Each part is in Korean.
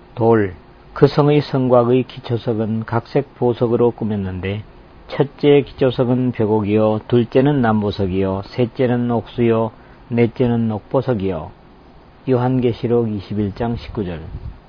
돌, 그 성의 성곽의 기초석은 각색 보석으로 꾸몄는데 첫째 기초석은 벽옥이요, 둘째는 남보석이요, 셋째는 옥수요, 넷째는 옥보석이요. 요한계시록 21장 19절.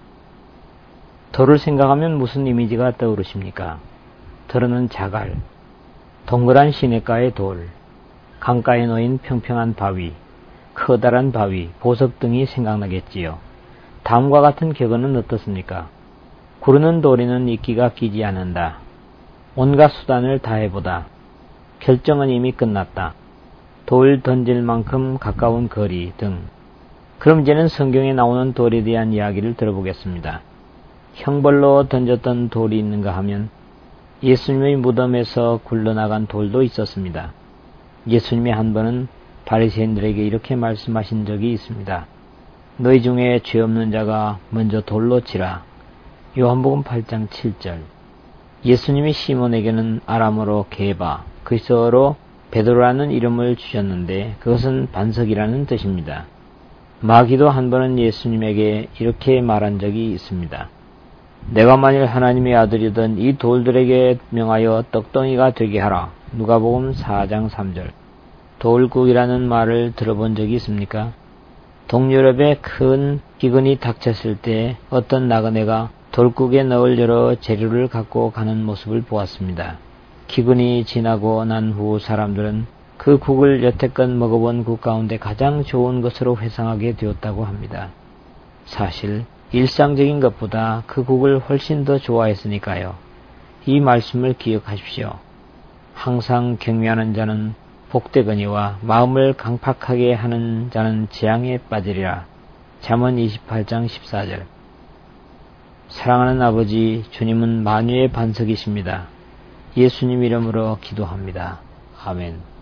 돌을 생각하면 무슨 이미지가 떠오르십니까? 더러는 자갈, 동그란 시냇가의 돌, 강가에 놓인 평평한 바위, 커다란 바위, 보석 등이 생각나겠지요. 다음과 같은 격언은 어떻습니까? 구르는 도리는 이끼가 끼지 않는다. 온갖 수단을 다해보다. 결정은 이미 끝났다. 돌 던질 만큼 가까운 거리 등. 그럼 이제는 성경에 나오는 돌에 대한 이야기를 들어보겠습니다. 형벌로 던졌던 돌이 있는가 하면 예수님의 무덤에서 굴러나간 돌도 있었습니다. 예수님이 한 번은 바리새인들에게 이렇게 말씀하신 적이 있습니다. 너희 중에 죄 없는 자가 먼저 돌로 치라. 요한복음 8장 7절. 예수님이 시몬에게는 아람어로 게바, 그리스어로 베드로라는 이름을 주셨는데 그것은 반석이라는 뜻입니다. 마귀도 한 번은 예수님에게 이렇게 말한 적이 있습니다. 내가 만일 하나님의 아들이던 이 돌들에게 명하여 떡덩이가 되게 하라. 누가복음 4장 3절. 돌국이라는 말을 들어본 적이 있습니까? 동유럽에 큰 기근이 닥쳤을 때 어떤 나그네가 돌국에 넣을 여러 재료를 갖고 가는 모습을 보았습니다. 기근이 지나고 난 후 사람들은 그 국을 여태껏 먹어본 국 가운데 가장 좋은 것으로 회상하게 되었다고 합니다. 사실 일상적인 것보다 그 국을 훨씬 더 좋아했으니까요. 이 말씀을 기억하십시오. 항상 경외하는 자는 복되거니와 마음을 강팍하게 하는 자는 재앙에 빠지리라. 잠언 28장 14절. 사랑하는 아버지, 주님은 만유의 반석이십니다. 예수님 이름으로 기도합니다. 아멘.